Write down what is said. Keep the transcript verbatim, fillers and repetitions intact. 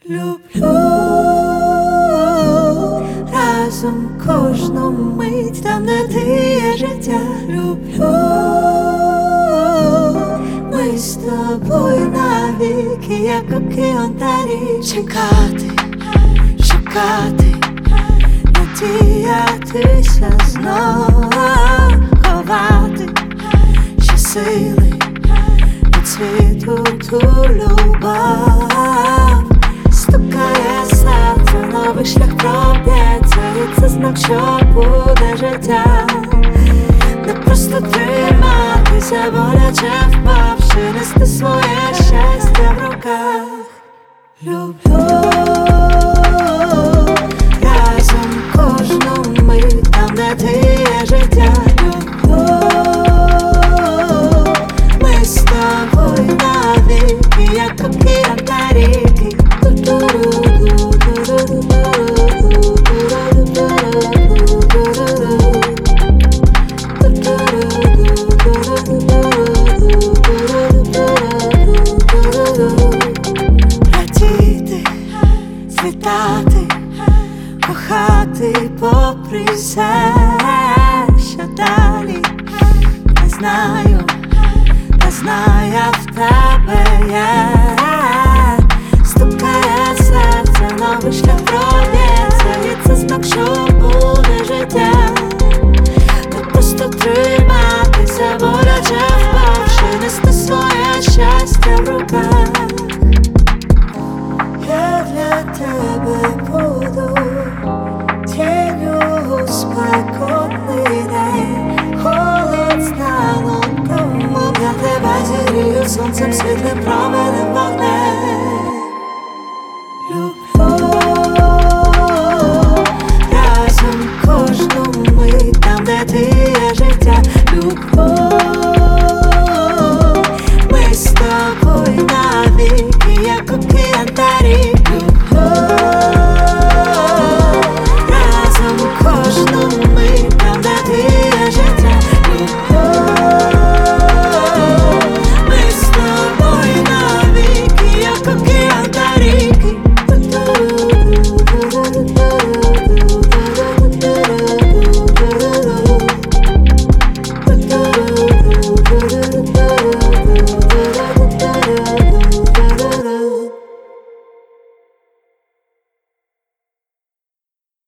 Люблю разом кожну мить, там, де ти є життя. Люблю, ми з тобою навіки, як океан та рік. Чекати, шукати, надіятися знову, ховати ще сили від світу ту любов. Стукає серце, новий шлях проб'ється, і це знак, що буде життя. Не просто триматися, боляче впавши, нести своє щастя в руках. Люблю разом кожну мить, там, де ти є життя. Люблю, ми з тобою навіки, як океан та ріки. Радіти, світати, кохати попри все, що далі. Не знаю, не знаю, я в тебе є. Стукає серце, новий шлях проб'ється, і це знак, що буде життя. Не просто триматися, боляче впавши, нести своє щастя в руках. Я для тебе буду тінню у спекотний день. Холод стану домом, я тебе зігрію сонцем, світлим променем.